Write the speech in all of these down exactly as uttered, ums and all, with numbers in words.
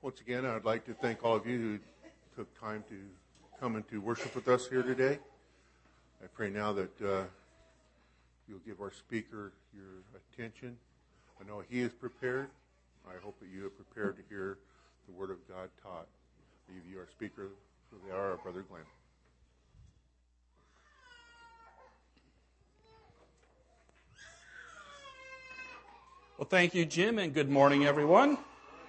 Once again, I'd like to thank all of you who took time to come and to worship with us here today. I pray now that uh, you'll give our speaker your attention. I know he is prepared. I hope that you are prepared to hear the Word of God taught. I leave you our speaker for the hour, our Brother Glenn. Well, thank you, Jim, and good morning, everyone.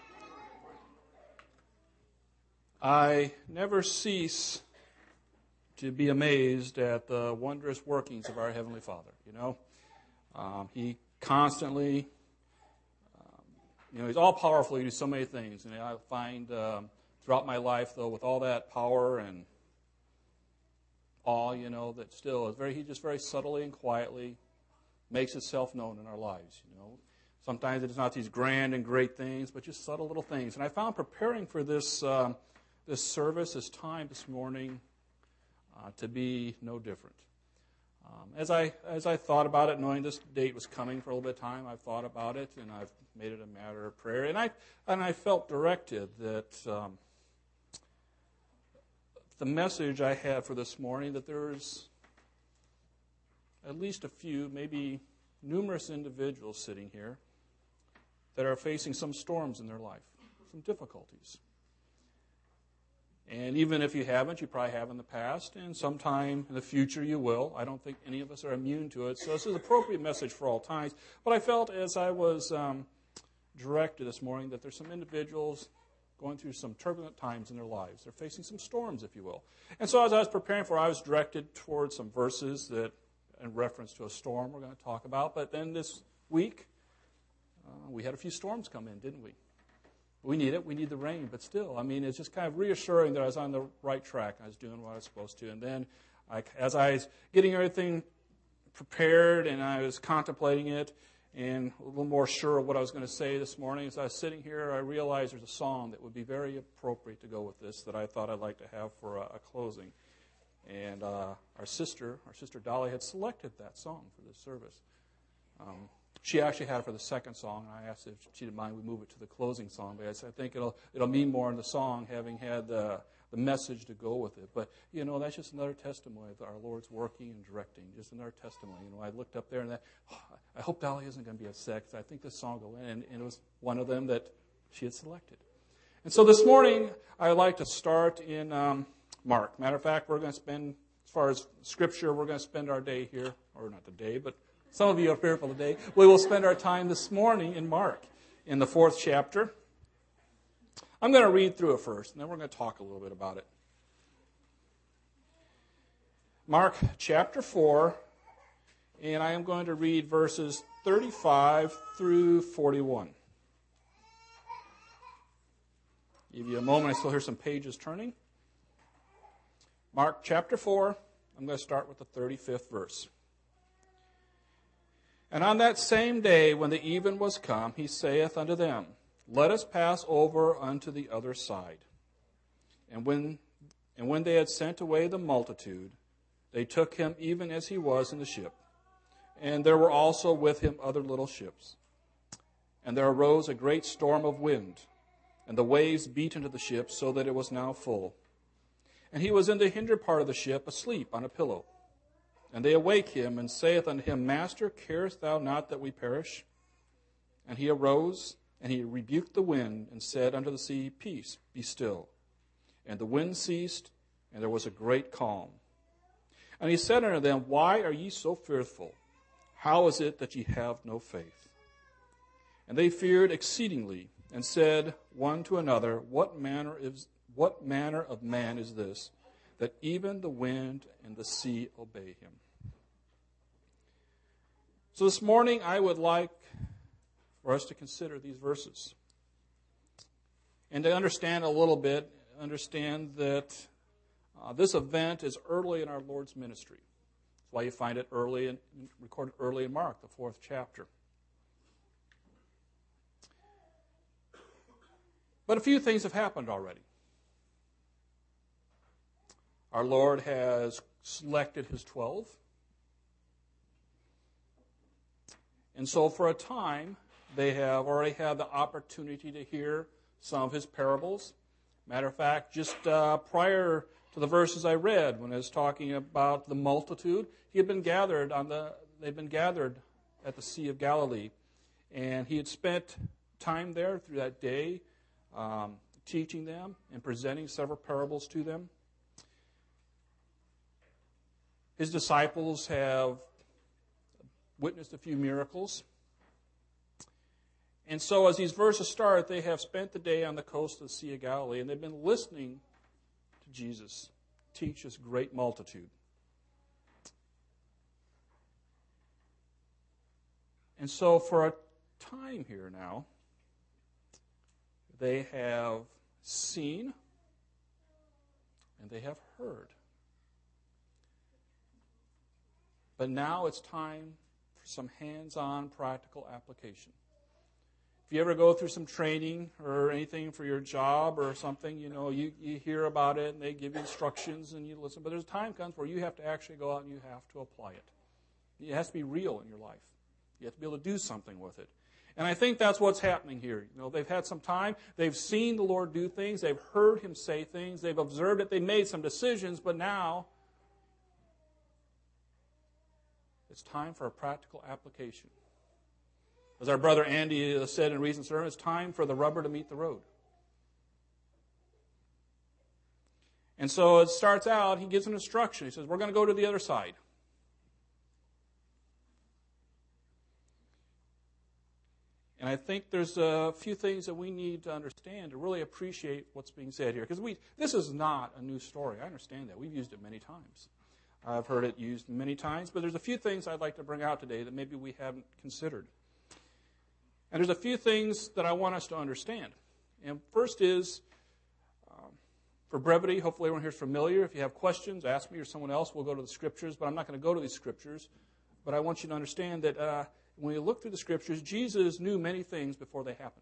I never cease to be amazed at the wondrous workings of our Heavenly Father. You know, um, He constantly, um, you know, He's all powerful. He does so many things, and I find um, throughout my life, though, with all that power and awe, you know, that still is very. He just very subtly and quietly makes Himself known in our lives. You know. Sometimes it's not these grand and great things, but just subtle little things. And I found preparing for this um, this service, this time this morning, uh, to be no different. Um, as I as I thought about it, knowing this date was coming for a little bit of time, I've thought about it and I've made it a matter of prayer. And I and I felt directed that um, the message I had for this morning, that there's at least a few, maybe numerous individuals sitting here that are facing some storms in their life, some difficulties. And even if you haven't, you probably have in the past, and sometime in the future you will. I don't think any of us are immune to it. So this is an appropriate message for all times. But I felt as I was um, directed this morning that there's some individuals going through some turbulent times in their lives. They're facing some storms, if you will. And so as I was preparing for it, I was directed towards some verses that, in reference to a storm we're going to talk about. But then this week, uh, we had a few storms come in, didn't we? We need it. We need the rain. But still, I mean, it's just kind of reassuring that I was on the right track. I was doing what I was supposed to. And then I, as I was getting everything prepared and I was contemplating it and a little more sure of what I was going to say this morning, as I was sitting here, I realized there's a song that would be very appropriate to go with this that I thought I'd like to have for a, a closing. And uh, our sister, our sister Dolly, had selected that song for this service. Um, she actually had it for the second song, and I asked if she didn't mind we move it to the closing song. But I said, I think it'll it'll mean more in the song, having had the the message to go with it. But you know, that's just another testimony of our Lord's working and directing. Just another testimony. You know, I looked up there and that, oh, I hope Dolly isn't going to be upset because I think this song will end, and it was one of them that she had selected. And so this morning, I'd like to start in. Um, Mark. Matter of fact, we're going to spend, as far as Scripture, we're going to spend our day here, or not the day, but some of you are fearful today. We will spend our time this morning in Mark, in the fourth chapter. I'm going to read through it first, and then we're going to talk a little bit about it. Mark chapter four, and I am going to read verses thirty-five through forty-one. Give you a moment. I still hear some pages turning. Mark chapter four, I'm going to start with the thirty-fifth verse. And on that same day, when the even was come, he saith unto them, Let us pass over unto the other side. And when and when they had sent away the multitude, they took him even as he was in the ship. And there were also with him other little ships. And there arose a great storm of wind, and the waves beat into the ship, so that it was now full. And he was in the hinder part of the ship, asleep on a pillow. And they awake him, and saith unto him, Master, carest thou not that we perish? And he arose, and he rebuked the wind, and said unto the sea, Peace, be still. And the wind ceased, and there was a great calm. And he said unto them, Why are ye so fearful? How is it that ye have no faith? And they feared exceedingly, and said one to another, What manner is What manner of man is this, that even the wind and the sea obey him? So this morning I would like for us to consider these verses. And to understand a little bit, understand that uh, this event is early in our Lord's ministry. That's why you find it early and recorded early in Mark, the fourth chapter. But a few things have happened already. Our Lord has selected his twelve. And so for a time, they have already had the opportunity to hear some of his parables. Matter of fact, just uh, prior to the verses I read, when I was talking about the multitude, he had been gathered on the. They'd been gathered at the Sea of Galilee, and he had spent time there through that day, um, teaching them and presenting several parables to them. His disciples have witnessed a few miracles. And so as these verses start, they have spent the day on the coast of the Sea of Galilee, and they've been listening to Jesus teach this great multitude. And so for a time here now, they have seen and they have heard. But now it's time for some hands-on practical application. If you ever go through some training or anything for your job or something, you know, you, you hear about it and they give you instructions and you listen. But there's a time comes where you have to actually go out and you have to apply it. It has to be real in your life. You have to be able to do something with it. And I think that's what's happening here. You know, they've had some time. They've seen the Lord do things. They've heard him say things. They've observed it. They made some decisions. But now it's time for a practical application. As our brother Andy said in a recent sermon, it's time for the rubber to meet the road. And so it starts out, he gives an instruction. He says, we're going to go to the other side. And I think there's a few things that we need to understand to really appreciate what's being said here. Because we, this is not a new story. I understand that. We've used it many times. I've heard it used many times. But there's a few things I'd like to bring out today that maybe we haven't considered. And there's a few things that I want us to understand. And first is, um, for brevity, hopefully everyone here is familiar. If you have questions, ask me or someone else. We'll go to the Scriptures. But I'm not going to go to these Scriptures. But I want you to understand that uh, when you look through the Scriptures, Jesus knew many things before they happened.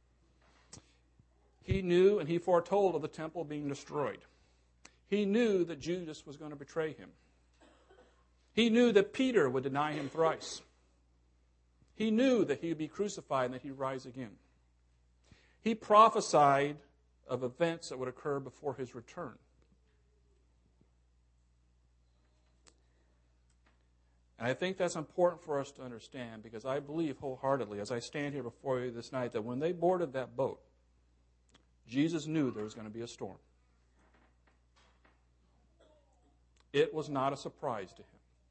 He knew and he foretold of the temple being destroyed. He knew that Judas was going to betray him. He knew that Peter would deny him thrice. He knew that he would be crucified and that he'd rise again. He prophesied of events that would occur before his return. And I think that's important for us to understand because I believe wholeheartedly as I stand here before you this night that when they boarded that boat, Jesus knew there was going to be a storm. It was not a surprise to him.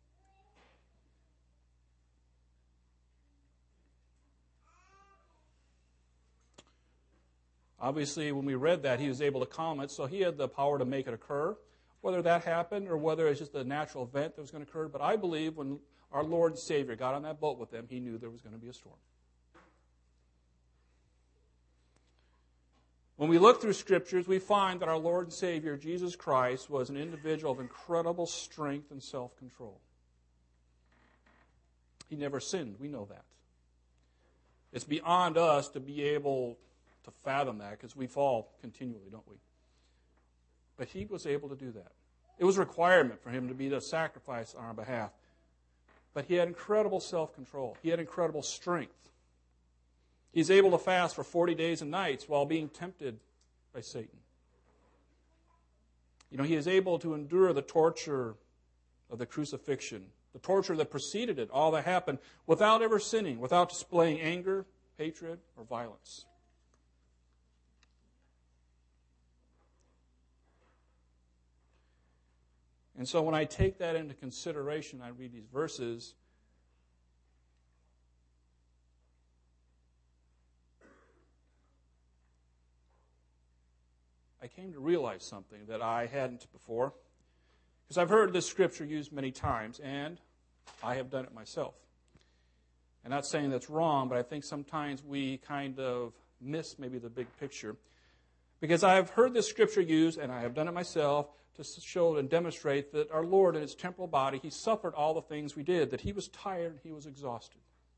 Obviously, when we read that, he was able to calm it, so he had the power to make it occur. Whether that happened or whether it's just a natural event that was going to occur. But I believe when our Lord and Savior got on that boat with them, he knew there was going to be a storm. When we look through Scriptures, we find that our Lord and Savior, Jesus Christ, was an individual of incredible strength and self-control. He never sinned. We know that. It's beyond us to be able to fathom that because we fall continually, don't we? But he was able to do that. It was a requirement for him to be the sacrifice on our behalf. But he had incredible self-control. He had incredible strength. He's able to fast for forty days and nights while being tempted by Satan. You know, he is able to endure the torture of the crucifixion, the torture that preceded it, all that happened, without ever sinning, without displaying anger, hatred, or violence. And so when I take that into consideration, I read these verses, I came to realize something that I hadn't before. Because I've heard this scripture used many times, and I have done it myself. I'm not saying that's wrong, but I think sometimes we kind of miss maybe the big picture. Because I've heard this scripture used, and I have done it myself, to show and demonstrate that our Lord in his temporal body, he suffered all the things we did, that he was tired and he was exhausted.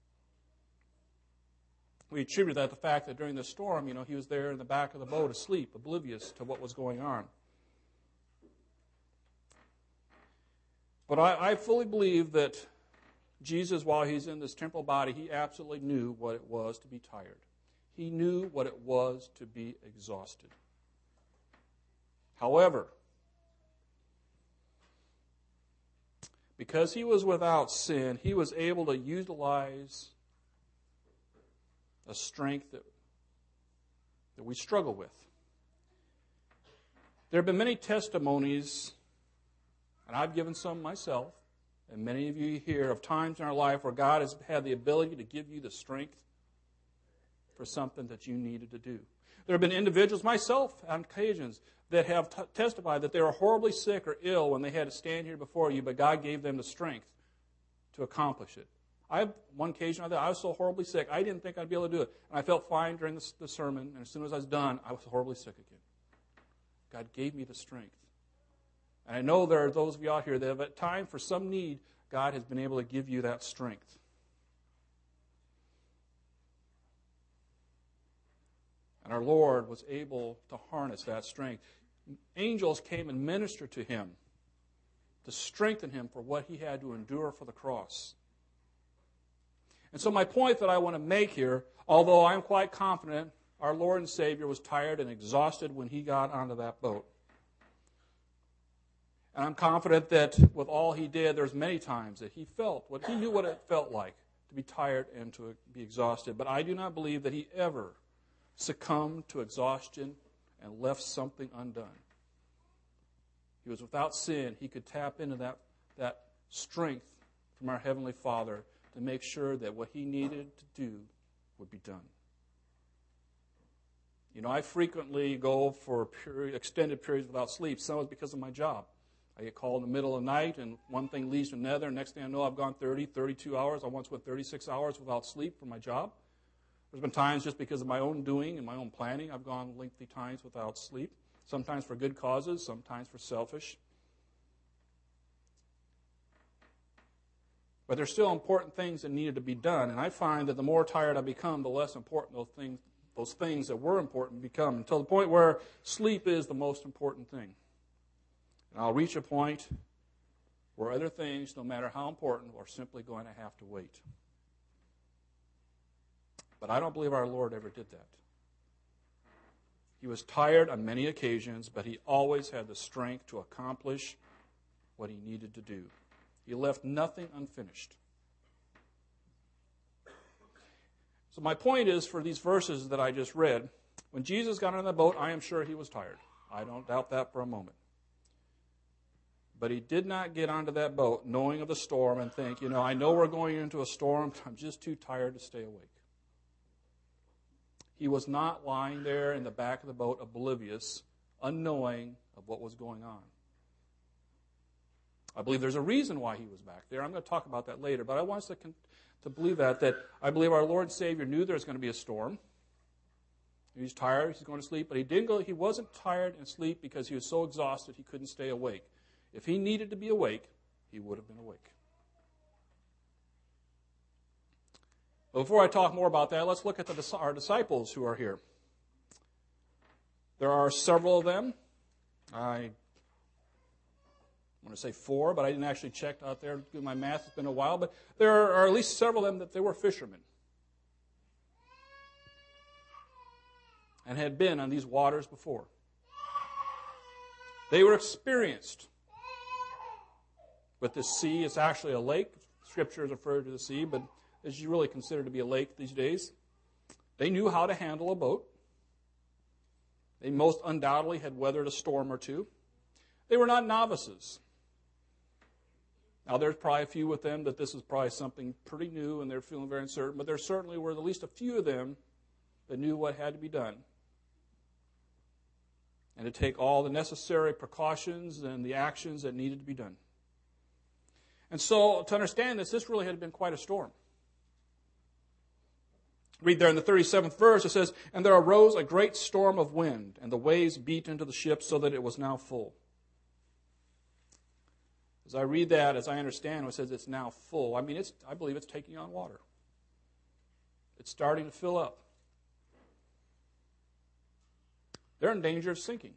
We attribute that to the fact that during the storm, you know, he was there in the back of the boat asleep, oblivious to what was going on. But I, I fully believe that Jesus, while he's in this temporal body, he absolutely knew what it was to be tired. He knew what it was to be exhausted. However, because he was without sin, he was able to utilize a strength that, that we struggle with. There have been many testimonies, and I've given some myself, and many of you here, of times in our life where God has had the ability to give you the strength for something that you needed to do. There have been individuals, myself on occasions, that have t- testified that they were horribly sick or ill when they had to stand here before you, but God gave them the strength to accomplish it. I have one occasion I, I was so horribly sick, I didn't think I'd be able to do it. And I felt fine during the, the sermon, and as soon as I was done, I was horribly sick again. God gave me the strength. And I know there are those of you out here that have at time, for some need, God has been able to give you that strength. And our Lord was able to harness that strength. Angels came and ministered to him to strengthen him for what he had to endure for the cross. And so my point that I want to make here, although I'm quite confident our Lord and Savior was tired and exhausted when he got onto that boat. And I'm confident that with all he did, there's many times that he felt what he knew what it felt like to be tired and to be exhausted. But I do not believe that he ever succumbed to exhaustion and left something undone. He was without sin. He could tap into that, that strength from our Heavenly Father to make sure that what he needed to do would be done. You know, I frequently go for period, extended periods without sleep. Some is because of my job. I get called in the middle of the night, and one thing leads to another. And next thing I know, I've gone thirty, thirty-two hours. I once went thirty-six hours without sleep for my job. There's been times just because of my own doing and my own planning, I've gone lengthy times without sleep. Sometimes for good causes, sometimes for selfish. But there's still important things that needed to be done. And I find that the more tired I become, the less important those things, those things that were important become, until the point where sleep is the most important thing. And I'll reach a point where other things, no matter how important, are simply going to have to wait. But I don't believe our Lord ever did that. He was tired on many occasions, but he always had the strength to accomplish what he needed to do. He left nothing unfinished. So my point is, for these verses that I just read, when Jesus got on the boat, I am sure he was tired. I don't doubt that for a moment. But he did not get onto that boat knowing of the storm and think, you know, I know we're going into a storm, but I'm just too tired to stay awake. He was not lying there in the back of the boat oblivious, unknowing of what was going on. I believe there's a reason why he was back there. I'm going to talk about that later, but I want us to, to believe that, that I believe our Lord and Savior knew there was going to be a storm. He's tired, he's going to sleep, but he didn't go, he wasn't tired and asleep because he was so exhausted he couldn't stay awake. If he needed to be awake, he would have been awake. But before I talk more about that, let's look at the, our disciples who are here. There are several of them. I want to say four, but I didn't actually check out there. Do my math. It's been a while. But there are at least several of them that they were fishermen and had been on these waters before. They were experienced with the sea. It's actually a lake. Scripture is referred to the sea, but as you really consider to be a lake these days. They knew how to handle a boat. They most undoubtedly had weathered a storm or two. They were not novices. Now, there's probably a few with them that this is probably something pretty new and they're feeling very uncertain, but there certainly were at least a few of them that knew what had to be done and to take all the necessary precautions and the actions that needed to be done. And so, to understand this, this really had been quite a storm. Read there in the thirty-seventh verse, it says, "And there arose a great storm of wind, and the waves beat into the ship so that it was now full." As I read that, as I understand, it says it's now full. I mean, it's, I believe it's taking on water. It's starting to fill up. They're in danger of sinking.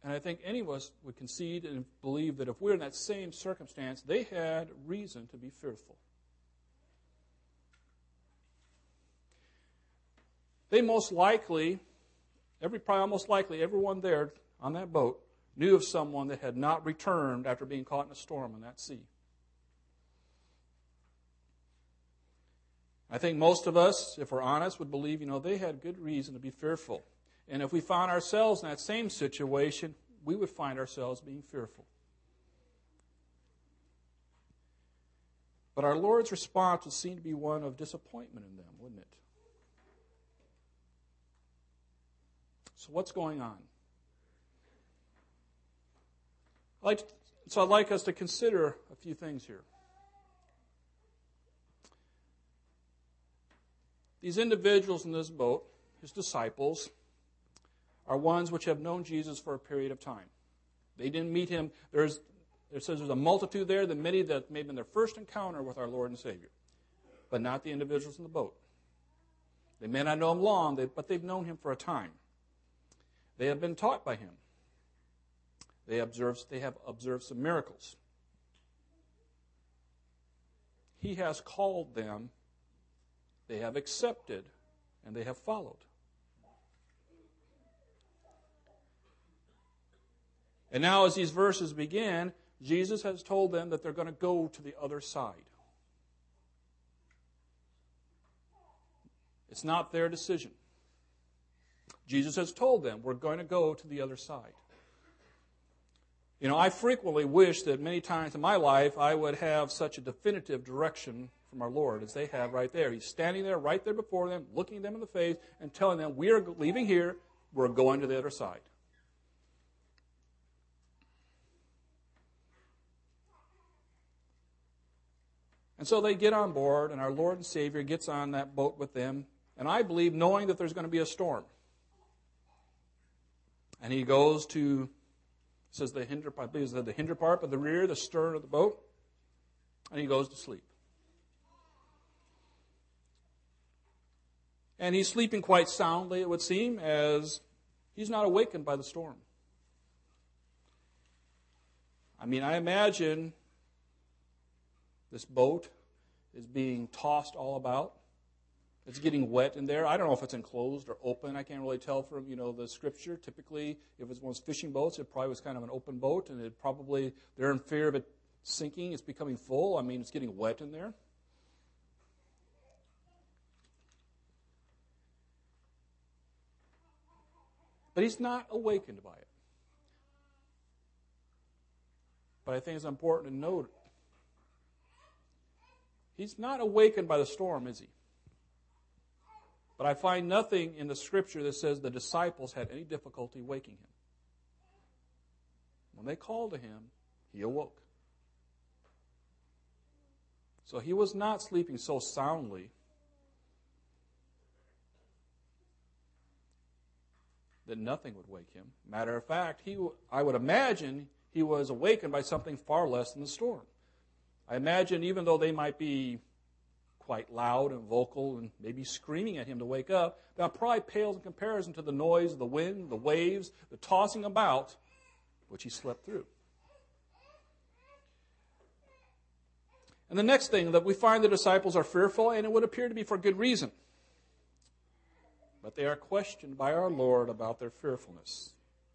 And I think any of us would concede and believe that if we're in that same circumstance, they had reason to be fearful. They most likely, every probably almost likely, everyone there on that boat knew of someone that had not returned after being caught in a storm in that sea. I think most of us, if we're honest, would believe, you know, they had good reason to be fearful. And if we found ourselves in that same situation, we would find ourselves being fearful. But our Lord's response would seem to be one of disappointment in them, wouldn't it? So what's going on? I'd like to, so I'd like us to consider a few things here. These individuals in this boat, his disciples, are ones which have known Jesus for a period of time. They didn't meet him. There's, it says there's a multitude there, the many that may have been their first encounter with our Lord and Savior, but not the individuals in the boat. They may not know him long, but they've known him for a time. They have been taught by him. They observe, they have observed some miracles. He has called them. They have accepted, and they have followed. And now as these verses begin, Jesus has told them that they're going to go to the other side. It's not their decision. Jesus has told them, we're going to go to the other side. You know, I frequently wish that many times in my life I would have such a definitive direction from our Lord as they have right there. He's standing there right there before them, looking them in the face and telling them, we are leaving here, we're going to the other side. And so they get on board, and our Lord and Savior gets on that boat with them, and I believe knowing that there's going to be a storm. And he goes to, says the hinder part, I believe it's the hinder part, but the rear, the stern of the boat, and he goes to sleep. And he's sleeping quite soundly, it would seem, as he's not awakened by the storm. I mean, I imagine this boat is being tossed all about. It's getting wet in there. I don't know if it's enclosed or open. I can't really tell from, you know, the scripture. Typically, if it was fishing boats, it probably was kind of an open boat, and it probably, they're in fear of it sinking. It's becoming full. I mean, it's getting wet in there. But he's not awakened by it. But I think it's important to note, he's not awakened by the storm, is he? But I find nothing in the scripture that says the disciples had any difficulty waking him. When they called to him, he awoke. So he was not sleeping so soundly that nothing would wake him. Matter of fact, he, I would imagine he was awakened by something far less than the storm. I imagine even though they might be quite loud and vocal and maybe screaming at him to wake up, that probably pales in comparison to the noise of the wind, the waves, the tossing about, which he slept through. And the next thing, that we find the disciples are fearful, and it would appear to be for good reason. But they are questioned by our Lord about their fearfulness.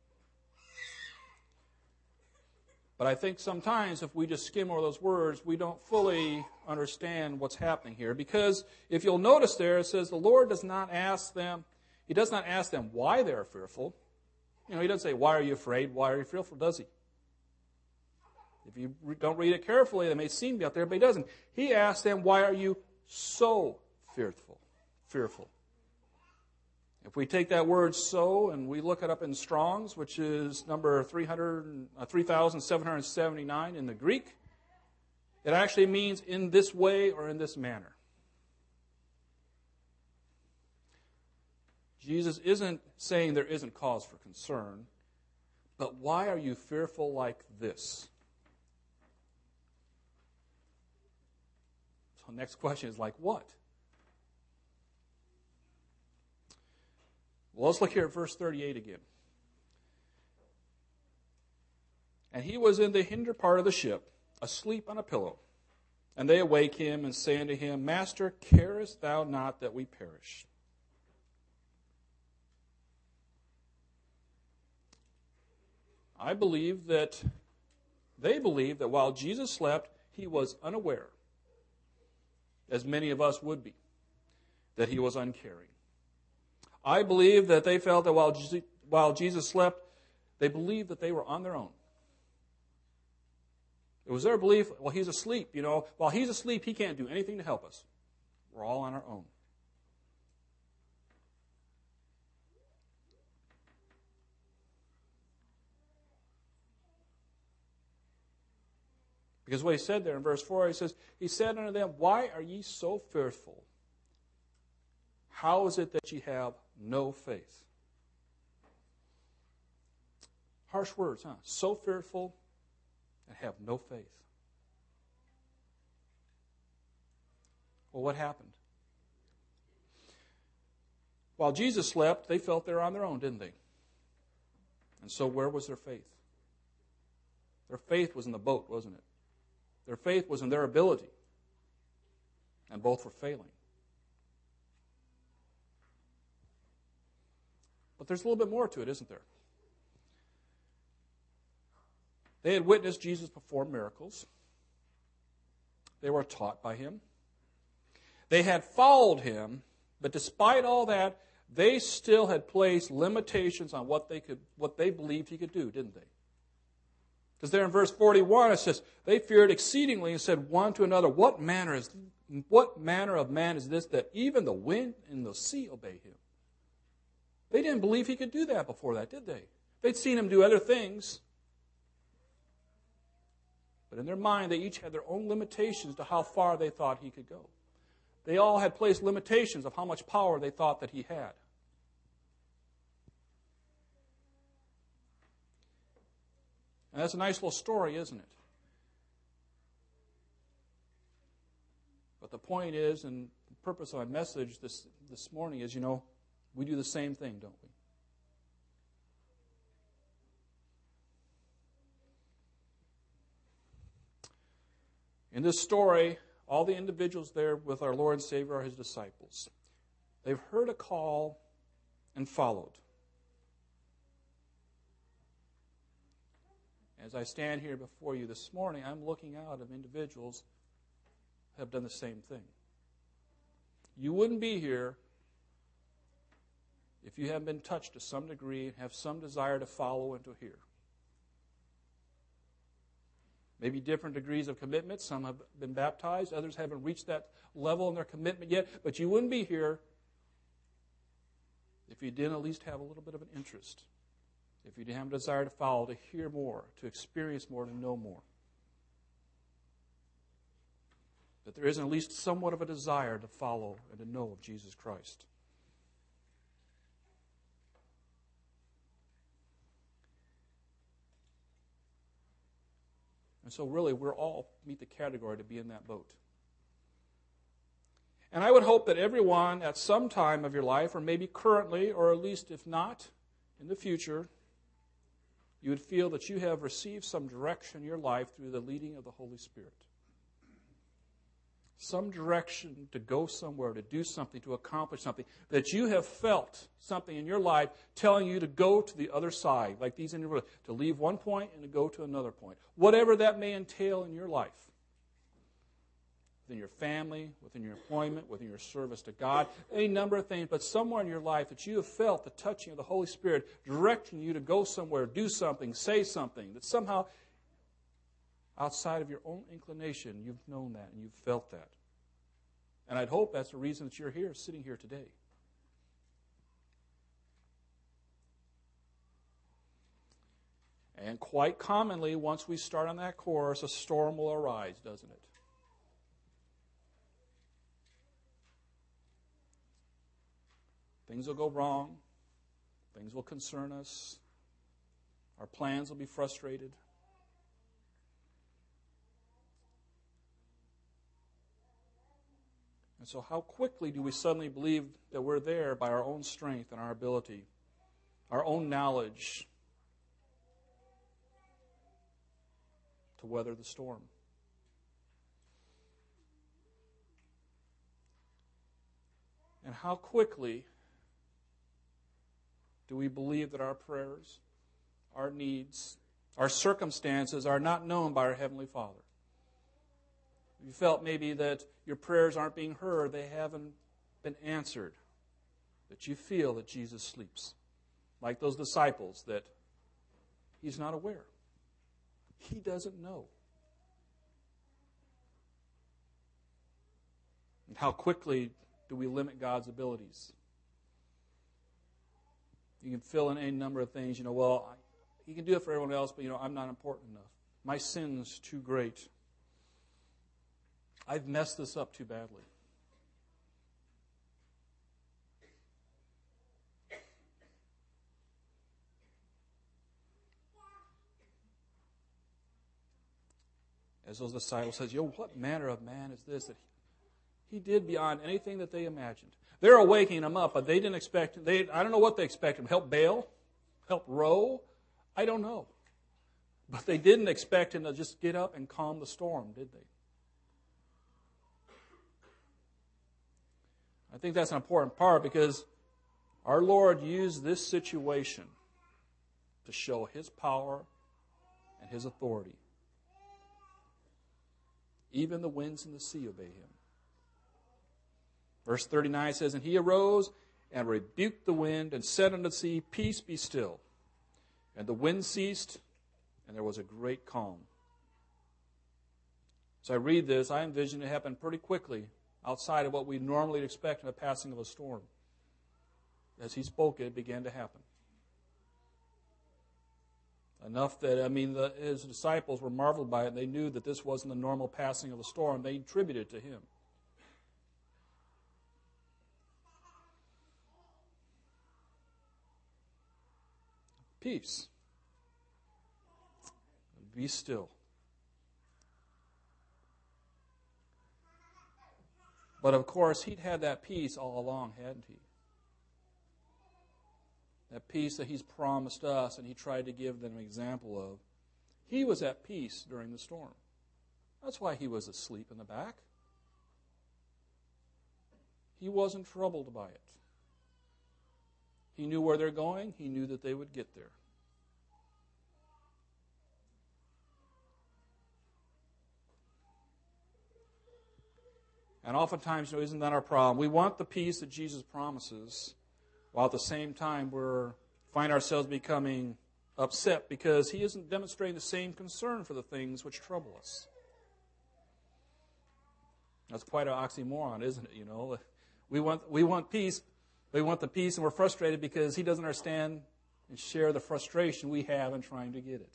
But I think sometimes if we just skim over those words, we don't fully understand what's happening here. Because if you'll notice there, it says the Lord does not ask them, he does not ask them why they are fearful. You know, he doesn't say, why are you afraid? Why are you fearful? Does he? If you don't read it carefully, it may seem to be out there, but he doesn't. He asks them, why are you so fearful? Fearful. If we take that word "so" and we look it up in Strong's, which is number three thousand seven hundred seventy-nine in the Greek, it actually means in this way or in this manner. Jesus isn't saying there isn't cause for concern, but why are you fearful like this? So the next question is like what? Well, let's look here at verse thirty-eight again. And he was in the hinder part of the ship, asleep on a pillow. And they awake him and say unto him, Master, carest thou not that we perish? I believe that they believe that while Jesus slept, he was unaware, as many of us would be, that he was uncaring. I believe that they felt that while Je- while Jesus slept, they believed that they were on their own. It was their belief, well, he's asleep, you know. While he's asleep, he can't do anything to help us. We're all on our own. Because what he said there in verse four, he says, he said unto them, Why are ye so fearful? How is it that ye have no faith? Harsh words, huh? So fearful and have no faith. Well, what happened? While Jesus slept, they felt they were on their own, didn't they? And so where was their faith? Their faith was in the boat, wasn't it? Their faith was in their ability. And both were failing. But there's a little bit more to it, isn't there? They had witnessed Jesus perform miracles. They were taught by him. They had followed him, but despite all that, they still had placed limitations on what they could, what they believed he could do, didn't they? Because there in verse forty-one it says, they feared exceedingly and said one to another, What manner is what manner of man is this that even the wind and the sea obey him? They didn't believe he could do that before that, did they? They'd seen him do other things. But in their mind, they each had their own limitations to how far they thought he could go. They all had placed limitations of how much power they thought that he had. And that's a nice little story, isn't it? But the point is, and the purpose of my message this, this morning is, you know, we do the same thing, don't we? In this story, all the individuals there with our Lord and Savior are his disciples. They've heard a call and followed. As I stand here before you this morning, I'm looking out of individuals who have done the same thing. You wouldn't be here if you haven't been touched to some degree and have some desire to follow and to hear. Maybe different degrees of commitment. Some have been baptized. Others haven't reached that level in their commitment yet. But you wouldn't be here if you didn't at least have a little bit of an interest. If you didn't have a desire to follow, to hear more, to experience more, to know more. That there isn't at least somewhat of a desire to follow and to know of Jesus Christ. And so really, we're all meet the category to be in that boat. And I would hope that everyone at some time of your life, or maybe currently, or at least if not, in the future, you would feel that you have received some direction in your life through the leading of the Holy Spirit. Some direction to go somewhere, to do something, to accomplish something. That you have felt something in your life telling you to go to the other side, like these individuals, to leave one point and to go to another point. Whatever that may entail in your life. Within your family, within your employment, within your service to God, any number of things, but somewhere in your life that you have felt the touching of the Holy Spirit directing you to go somewhere, do something, say something, that somehow outside of your own inclination, you've known that and you've felt that. And I'd hope that's the reason that you're here, sitting here today. And quite commonly, once we start on that course, a storm will arise, doesn't it? Things will go wrong. Things will concern us. Our plans will be frustrated. And so how quickly do we suddenly believe that we're there by our own strength and our ability, our own knowledge? to weather the storm. And how quickly do we believe that our prayers, our needs, our circumstances are not known by our Heavenly Father? You felt maybe that your prayers aren't being heard, they haven't been answered, that you feel that Jesus sleeps. Like those disciples, that He's not aware. He doesn't know. And how quickly do we limit God's abilities? You can fill in any number of things. You know, well, I, He can do it for everyone else, but, you know, I'm not important enough. My sin's too great. I've messed this up too badly. As those disciples says, yo, what manner of man is this that he, he did beyond anything that they imagined. They're waking him up, but they didn't expect, they, I don't know what they expected him. Help bail? Help row? I don't know. But they didn't expect him to just get up and calm the storm, did they? I think that's an important part because our Lord used this situation to show His power and His authority. Even the winds and the sea obey Him. Verse thirty-nine says, and He arose and rebuked the wind and said unto the sea, peace, be still. And the wind ceased, and there was a great calm. As I read this, I envision it happen pretty quickly, outside of what we normally expect in the passing of a storm. As He spoke it, it began to happen. Enough that, I mean, the, His disciples were marveled by it, and they knew that this wasn't the normal passing of a storm. They attributed it to Him. Peace. Be still. But of course, He'd had that peace all along, hadn't He? That peace that He's promised us and He tried to give them an example of. He was at peace during the storm. That's why He was asleep in the back. He wasn't troubled by it. He knew where they're going. He knew that they would get there. And oftentimes, you know, isn't that our problem? We want the peace that Jesus promises, while at the same time we find ourselves becoming upset because He isn't demonstrating the same concern for the things which trouble us. That's quite an oxymoron, isn't it? You know, we want we want peace, we want the peace, and we're frustrated because He doesn't understand and share the frustration we have in trying to get it.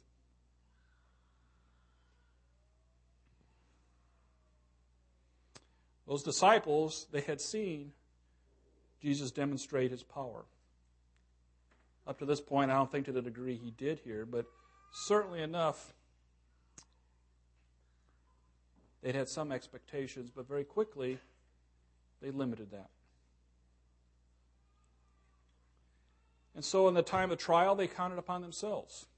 Those disciples, they had seen Jesus demonstrate His power. Up to this point, I don't think to the degree He did here, but certainly enough, they'd had some expectations, but very quickly, they limited that. And so in the time of trial, they counted upon themselves.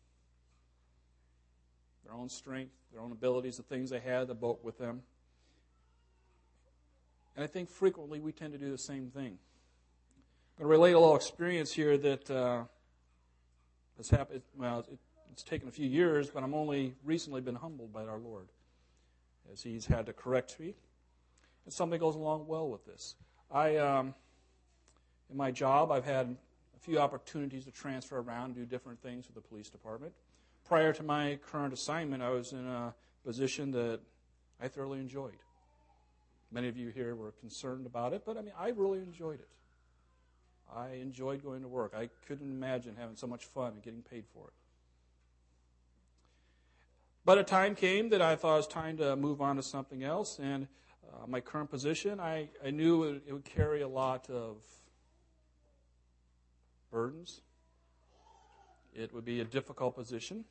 Their own strength, their own abilities, the things they had, the boat with them. And I think frequently we tend to do the same thing. I'm going to relate a little experience here that uh, has happened. Well, it, it's taken a few years, but I'm only recently been humbled by our Lord as He's had to correct me. And something goes along well with this. I, um, in my job, I've had a few opportunities to transfer around and do different things with the police department. Prior to my current assignment, I was in a position that I thoroughly enjoyed. Many of you here were concerned about it, but I mean, I really enjoyed it. I enjoyed going to work. I couldn't imagine having so much fun and getting paid for it. But a time came that I thought it was time to move on to something else, and uh, my current position, I, I knew it, it would carry a lot of burdens. It would be a difficult position.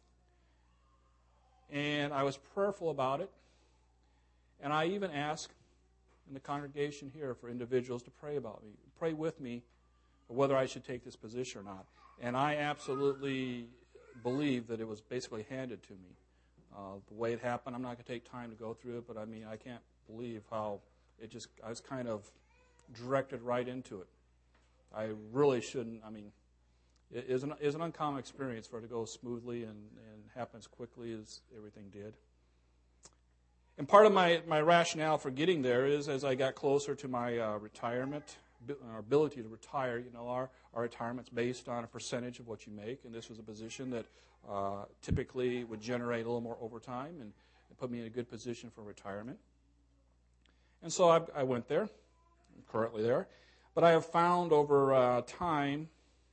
And I was prayerful about it. And I even asked in the congregation here for individuals to pray about me, pray with me whether I should take this position or not. And I absolutely believe that it was basically handed to me. Uh, the way it happened, I'm not going to take time to go through it, but I mean, I can't believe how it just, I was kind of directed right into it. I really shouldn't, I mean, it is an, is an uncommon experience for it to go smoothly and, and happen as quickly as everything did. And part of my, my rationale for getting there is as I got closer to my uh, retirement, our ability to retire, you know, our, our retirement's based on a percentage of what you make, and this was a position that uh, typically would generate a little more overtime and, and put me in a good position for retirement. And so I, I went there. I'm currently there. But I have found over uh, time,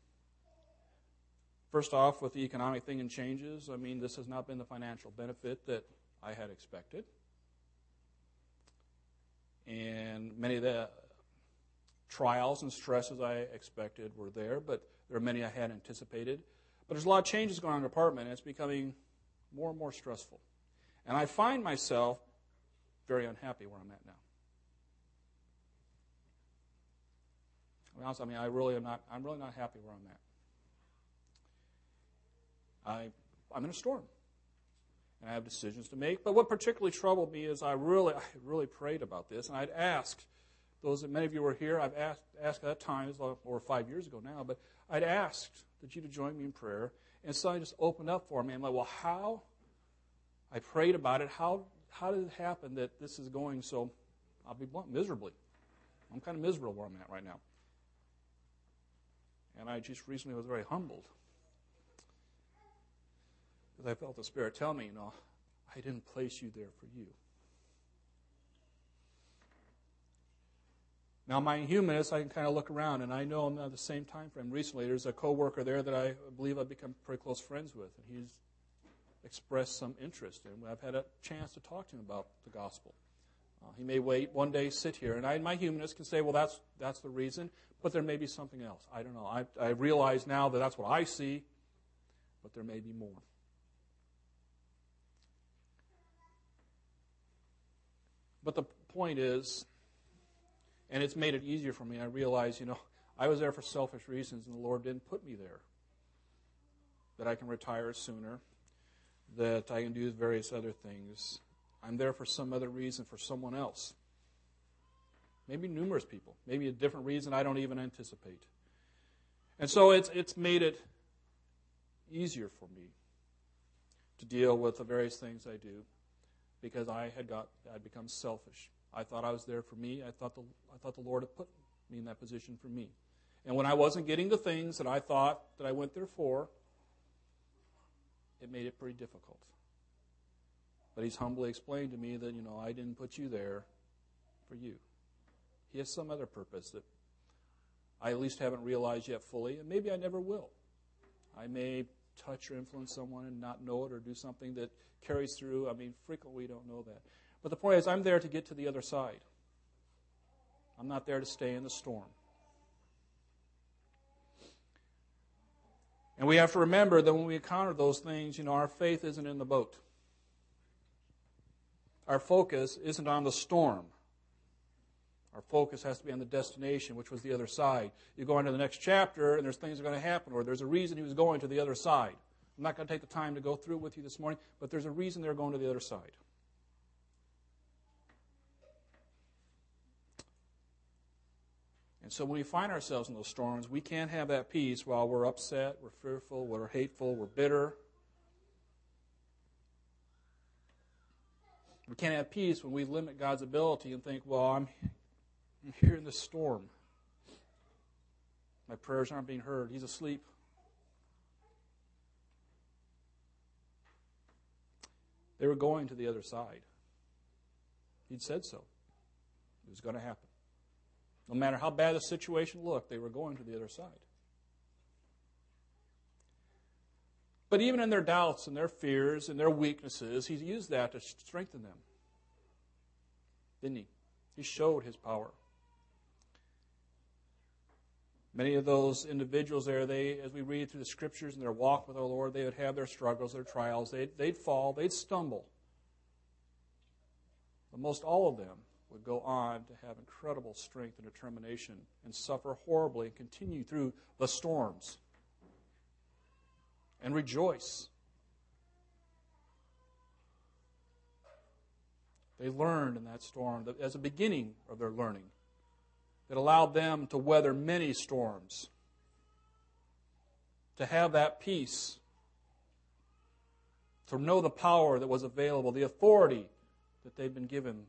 first off, with the economic thing and changes, I mean, this has not been the financial benefit that I had expected. And many of the trials and stresses I expected were there, but there are many I hadn't anticipated. But there's a lot of changes going on in the department, and it's becoming more and more stressful. And I find myself very unhappy where I'm at now. To be honest, I mean, I really am not. I'm really not happy where I'm at. I, I'm in a storm, and I have decisions to make. But what particularly troubled me is I really, I really prayed about this, and I'd asked those that many of you were here. I've asked, asked at that time, or five years ago now, but I'd asked that you to join me in prayer, and something just opened up for me. I'm like, well, how? I prayed about it. How? How did it happen that this is going so? I'll be blunt, miserably. I'm kind of miserable where I'm at right now. And I just recently was very humbled because I felt the Spirit tell me, you know, I didn't place you there for you. Now, my humanist, I can kind of look around, and I know I'm at the same time frame. Recently, there's a coworker there that I believe I've become pretty close friends with, and he's expressed some interest, and I've had a chance to talk to him about the gospel. Uh, he may wait one day, sit here, and I, my humanist can say, well, that's that's the reason, but there may be something else. I don't know. I, I realize now that that's what I see, but there may be more. But the point is, and it's made it easier for me, I realize, you know, I was there for selfish reasons, and the Lord didn't put me there. That I can retire sooner, that I can do various other things. I'm there for some other reason, for someone else. Maybe numerous people. Maybe a different reason I don't even anticipate. And so it's it's made it easier for me to deal with the various things I do because I had got I'd become selfish. I thought I was there for me. I thought the I thought the Lord had put me in that position for me. And when I wasn't getting the things that I thought that I went there for, it made it pretty difficult. But he's humbly explained to me that, you know, I didn't put you there for you. He has some other purpose that I at least haven't realized yet fully, and maybe I never will. I may touch or influence someone and not know it or do something that carries through. I mean, frequently we don't know that. But the point is, I'm there to get to the other side. I'm not there to stay in the storm. And we have to remember that when we encounter those things, you know, our faith isn't in the boat. Our focus isn't on the storm. Our focus has to be on the destination, which was the other side. You go into the next chapter, and there's things that are going to happen, or there's a reason he was going to the other side. I'm not going to take the time to go through it with you this morning, but there's a reason they're going to the other side. And so when we find ourselves in those storms, we can't have that peace while we're upset, we're fearful, we're hateful, we're bitter. We can't have peace when we limit God's ability and think, well, I'm, I'm here in this storm. My prayers aren't being heard. He's asleep. They were going to the other side. He'd said so. It was going to happen. No matter how bad the situation looked, they were going to the other side. But even in their doubts and their fears and their weaknesses, he used that to strengthen them. Didn't he? He showed his power. Many of those individuals there, they, as we read through the Scriptures and their walk with our Lord, they would have their struggles, their trials. They'd, they'd fall, they'd stumble. But most all of them would go on to have incredible strength and determination and suffer horribly and continue through the storms and rejoice. They learned in that storm as a beginning of their learning. It allowed them to weather many storms, to have that peace, to know the power that was available, the authority that they've been given.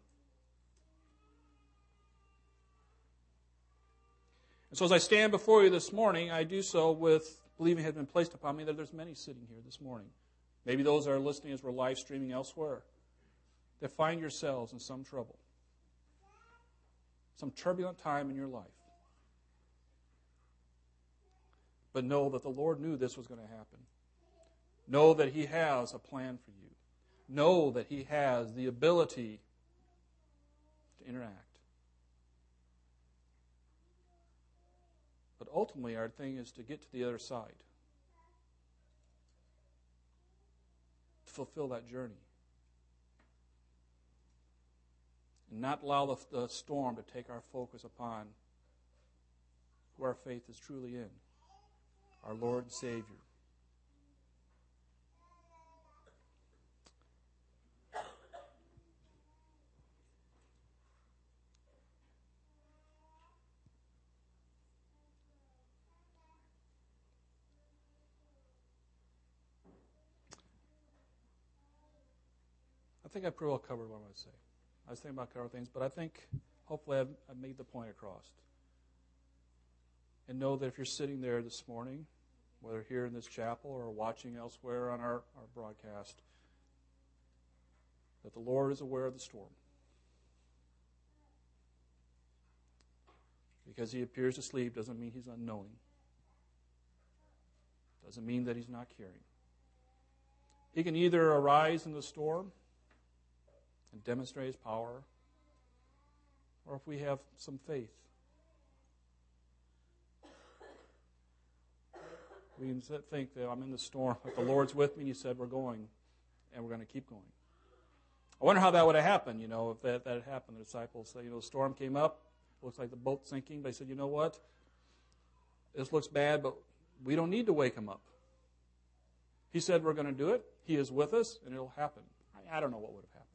And so as I stand before you this morning, I do so with believing it has been placed upon me that there's many sitting here this morning. Maybe those that are listening as we're live streaming elsewhere, that find yourselves in some trouble, some turbulent time in your life. But know that the Lord knew this was going to happen. Know that He has a plan for you. Know that He has the ability to interact. But ultimately, our thing is to get to the other side, to fulfill that journey, and not allow the, the storm to take our focus upon who our faith is truly in, our Lord and Savior. I think I pretty well covered what I want to say. I was thinking about covering things, but I think hopefully I've, I've made the point across. And know that if you're sitting there this morning, whether here in this chapel or watching elsewhere on our, our broadcast, that the Lord is aware of the storm. Because He appears to sleep doesn't mean He's unknowing. Doesn't mean that He's not caring. He can either arise in the storm and demonstrate His power, or if we have some faith, we can think that I'm in the storm, but the Lord's with me, and He said we're going, and we're going to keep going. I wonder how that would have happened, you know, if that, that had happened. The disciples said, you know, the storm came up, looks like the boat's sinking. They said, you know what, this looks bad, but we don't need to wake Him up. He said we're going to do it. He is with us, and it'll happen. I, I don't know what would have happened.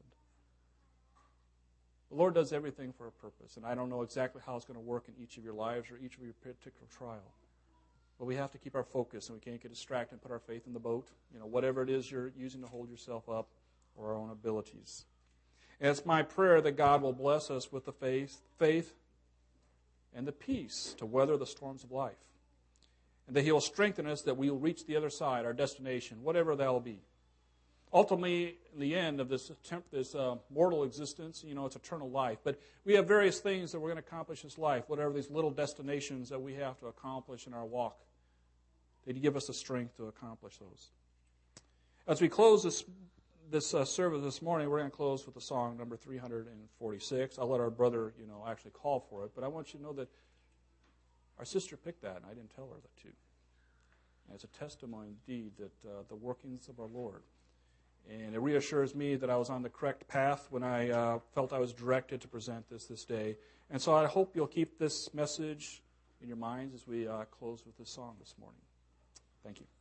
The Lord does everything for a purpose, and I don't know exactly how it's going to work in each of your lives or each of your particular trial. But we have to keep our focus, and we can't get distracted and put our faith in the boat, you know, whatever it is you're using to hold yourself up, or our own abilities. And it's my prayer that God will bless us with the faith, faith and the peace to weather the storms of life, and that He will strengthen us that we will reach the other side, our destination, whatever that will be. Ultimately, in the end of this attempt, this uh, mortal existence, you know, it's eternal life. But we have various things that we're going to accomplish in this life, whatever these little destinations that we have to accomplish in our walk. They give us the strength to accomplish those. As we close this this uh, service this morning, we're going to close with the song number three hundred forty-six. I'll let our brother, you know, actually call for it. But I want you to know that our sister picked that, and I didn't tell her that too. And it's a testimony indeed that uh, the workings of our Lord. And it reassures me that I was on the correct path when I uh, felt I was directed to present this this day. And so I hope you'll keep this message in your minds as we uh, close with this song this morning. Thank you.